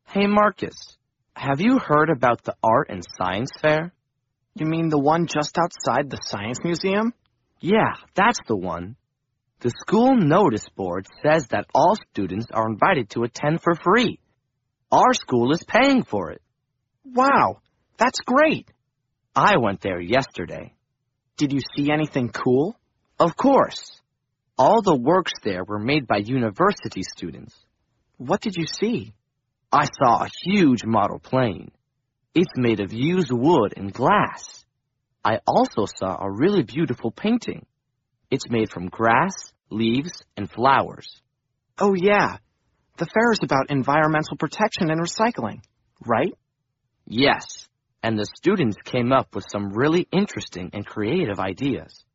Hey Marcus, have you heard about the Art and Science Fair? You mean the one just outside the Science Museum? Yeah, that's the one. The school notice board says that all students are invited to attend for free. Our school is paying for it. Wow, that's great. I went there yesterday. Did you see anything cool? Of course. All the works there were made by university students. What did you see? I saw a huge model plane. It's made of used wood and glass. I also saw a really beautiful painting. It's made from grass, leaves, and flowers. Oh, yeah. The fair is about environmental protection and recycling, right? Yes, and the students came up with some really interesting and creative ideas.